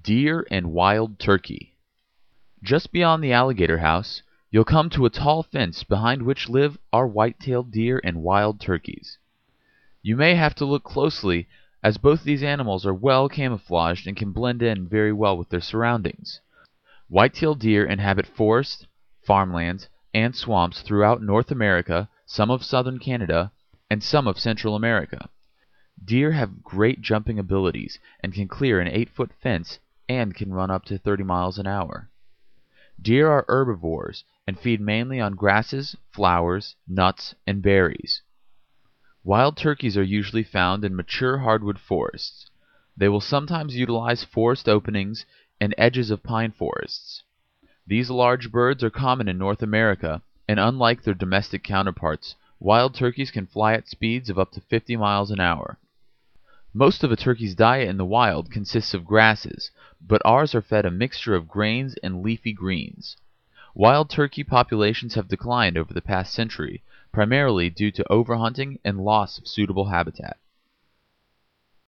Deer and wild turkey. Just beyond the alligator house, you'll come to a tall fence behind which live our white-tailed deer and wild turkeys. You may have to look closely, as both these animals are well camouflaged and can blend in very well with their surroundings. White-tailed deer inhabit forests, farmlands, and swamps throughout North America, some of southern Canada, and some of Central America. Deer have great jumping abilities and can clear an 8-foot fence and can run up to 30 miles an hour. Deer are herbivores and feed mainly on grasses, flowers, nuts, and berries. Wild turkeys are usually found in mature hardwood forests. They will sometimes utilize forest openings and edges of pine forests. These large birds are common in North America, and unlike their domestic counterparts, wild turkeys can fly at speeds of up to 50 miles an hour. Most of a turkey's diet in the wild consists of grasses, but ours are fed a mixture of grains and leafy greens. Wild turkey populations have declined over the past century, primarily due to overhunting and loss of suitable habitat.